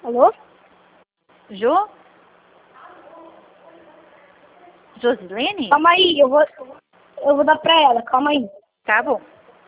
Alô? Jô? Josilene? Calma aí, eu vou dar pra ela, calma aí. Tá bom.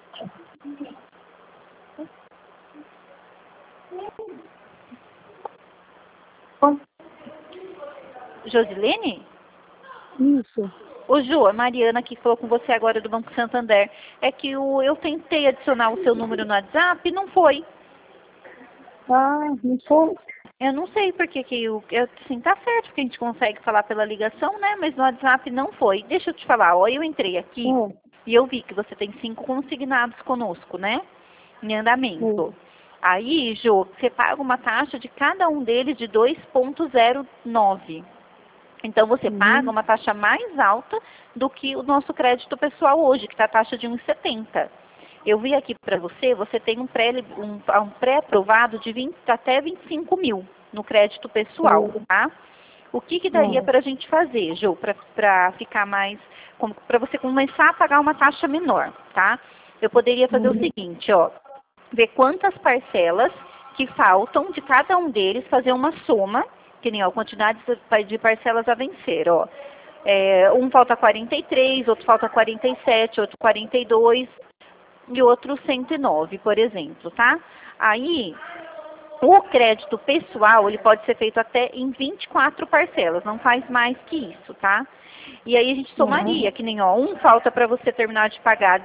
Josilene? Isso. Ô, Jô, a Mariana que falou com você agora do Banco Santander. É que eu tentei adicionar o seu número no WhatsApp e não foi. Ah, não foi? Eu não sei porque assim, tá certo que a gente consegue falar pela ligação, né? Mas no WhatsApp não foi. Deixa eu te falar, ó, eu entrei aqui e eu vi que você tem 5 consignados conosco, né? Em andamento. Aí, Jô, você paga uma taxa de cada um deles de 2,09. Então, você paga uma taxa mais alta do que o nosso crédito pessoal hoje, que está a taxa de 1,70. Eu vi aqui para você, você tem um pré-aprovado de até 25 mil no crédito pessoal, tá? O que daria para a gente fazer, Jô, para ficar mais, para você começar a pagar uma taxa menor, tá? Eu poderia fazer o seguinte, ó, ver quantas parcelas que faltam de cada um deles, fazer uma soma, que nem a quantidade de parcelas a vencer, ó. Um falta 43, outro falta 47, outro 42 e outro 109, por exemplo, tá? Aí, o crédito pessoal, ele pode ser feito até em 24 parcelas, não faz mais que isso, tá? E aí a gente somaria, que nem, ó, um falta para você terminar de pagar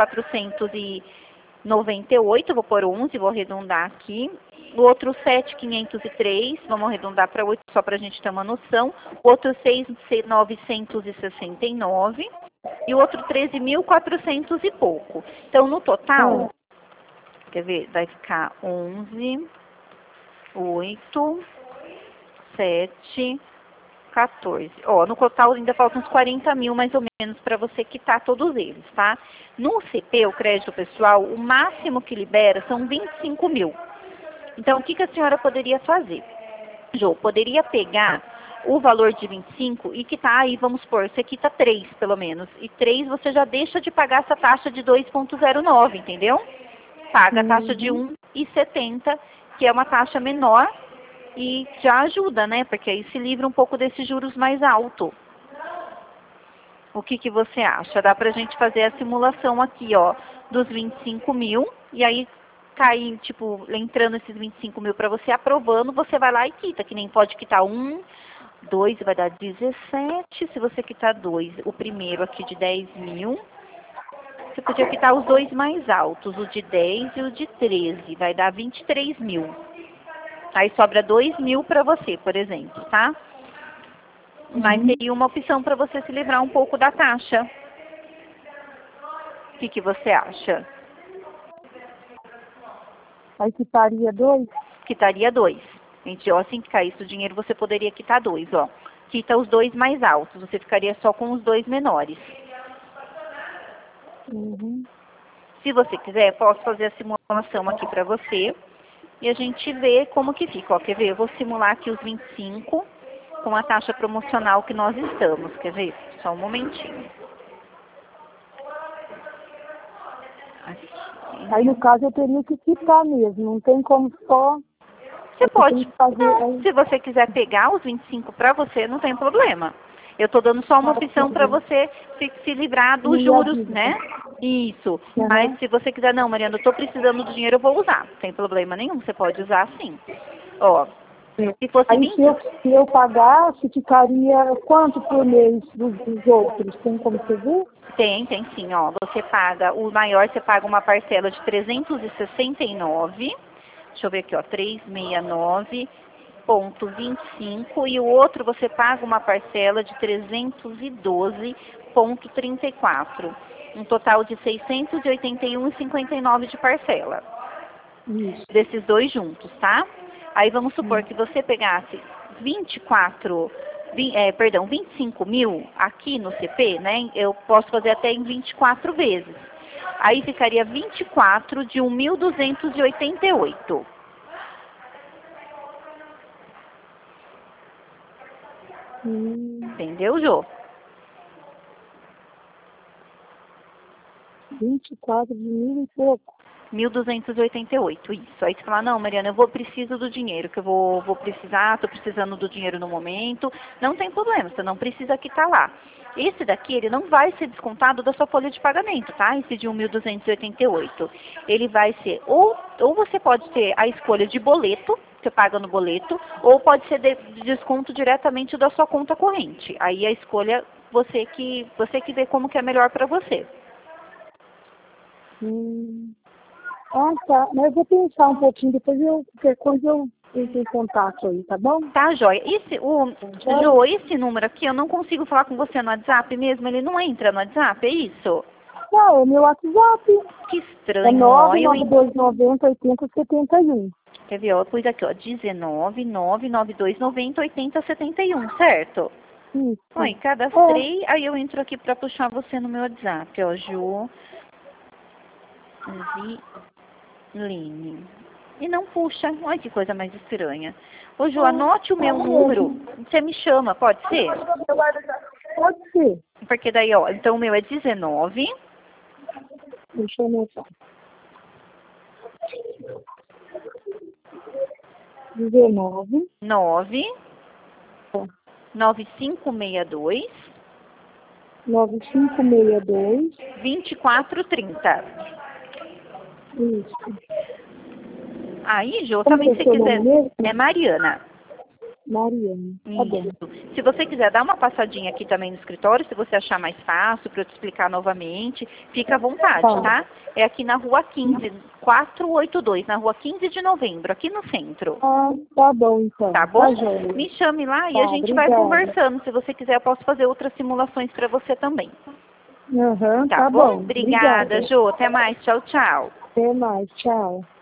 10.498, vou pôr 11, vou arredondar aqui. O outro 7.503, vamos arredondar para 8 só para a gente ter uma noção. O outro 6.969 e o outro 13.400 e pouco. Então, no total, quer ver, vai ficar 11, 8, 7, 14. Ó, no total ainda faltam uns 40 mil mais ou menos para você quitar todos eles, tá? No CP, o crédito pessoal, o máximo que libera são 25 mil. Então, o que a senhora poderia fazer? Jô, poderia pegar o valor de 25 e quitar aí, vamos supor, você quita 3 pelo menos. E 3 você já deixa de pagar essa taxa de 2,09, entendeu? Paga a taxa de 1,70, que é uma taxa menor e já ajuda, né? Porque aí se livra um pouco desses juros mais altos. O que você acha? Dá pra gente fazer a simulação aqui, ó, dos 25 mil e aí cair, tipo, entrando esses 25 mil para você aprovando, você vai lá e quita, que nem pode quitar 2 vai dar 17, se você quitar 2, o primeiro aqui de 10 mil, você podia quitar os dois mais altos, o de 10 e o de 13, vai dar 23 mil. Aí sobra 2 mil para você, por exemplo, tá? Mas seria uma opção para você se livrar um pouco da taxa. O que você acha? Aí quitaria 2? Quitaria 2. Gente, ó, assim que caísse o dinheiro, você poderia quitar 2, ó. Quita os 2 mais altos, você ficaria só com os 2 menores. Se você quiser, posso fazer a simulação aqui para você. E a gente vê como que fica. Ó, quer ver? Eu vou simular aqui os 25 com a taxa promocional que nós estamos. Quer ver? Só um momentinho. Aqui. Aí, no caso, eu teria que quitar mesmo, não tem como só... Você pode, fazer... não, se você quiser pegar os 25 para você, não tem problema. Eu estou dando só uma opção para você se livrar dos juros, né? Isso. Mas se você quiser, não, Mariana, eu estou precisando do dinheiro, eu vou usar. Não tem problema nenhum, você pode usar sim. Ó, se fosse Aí, 20... se eu pagasse, ficaria quanto por mês dos outros? Tem como você ver? Tem sim, ó. Você paga, o maior você paga uma parcela de 369. Deixa eu ver aqui, ó, 369,25 e o outro você paga uma parcela de 312,34. Um total de 681,59 de parcela. Desses dois juntos, tá? Aí vamos supor que você pegasse 25 mil aqui no CP, né? Eu posso fazer até em 24 vezes. Aí ficaria 24 de 1.288. Entendeu, Jô? 24 de mil e pouco. 1.288, isso. Aí você fala, não, Mariana, preciso do dinheiro, que eu vou precisar, tô precisando do dinheiro no momento. Não tem problema, você não precisa quitar lá. Esse daqui, ele não vai ser descontado da sua folha de pagamento, tá? Esse de 1.288. Ele vai ser, ou você pode ter a escolha de boleto, você paga no boleto, ou pode ser de desconto diretamente da sua conta corrente. Aí a escolha, você que vê como que é melhor para você. Ah, tá. Mas eu vou pensar um pouquinho, depois qualquer coisa eu entro em contato aí, tá bom? Tá, joia. Jô, esse número aqui, eu não consigo falar com você no WhatsApp mesmo, ele não entra no WhatsApp, é isso? Não, é meu WhatsApp. Que É estranho, ó. 99290-8071. Quer ver, ó, pus aqui, ó, 19-99290-8071, certo? Isso. Oi, cadastrei, aí eu entro aqui pra puxar você no meu WhatsApp, ó, Line. E não puxa. Olha que coisa mais estranha. Ô, Ju, anote o meu número. Você me chama, pode ser? Pode ser. Porque daí, ó, então o meu é 19. Deixa eu anotar. 19. 9. 9562. 9562. 2430. Isso. Aí, Jô, Como também é se seu quiser. nome mesmo? É Mariana. Mariana. Tá bom. Isso. Se você quiser dar uma passadinha aqui também no escritório, se você achar mais fácil para eu te explicar novamente, fica à vontade, tá? É aqui na rua 15, 482, na rua 15 de novembro, aqui no centro. Ah, tá bom então. Tá bom? Tá, joia. Me chame lá e Tá, a gente vai obrigada. conversando. Se você quiser, eu posso fazer outras simulações para você também. Aham, Tá, tá bom? bom. Obrigada, Jô. Até mais. Tchau, tchau. Até mais. Tchau.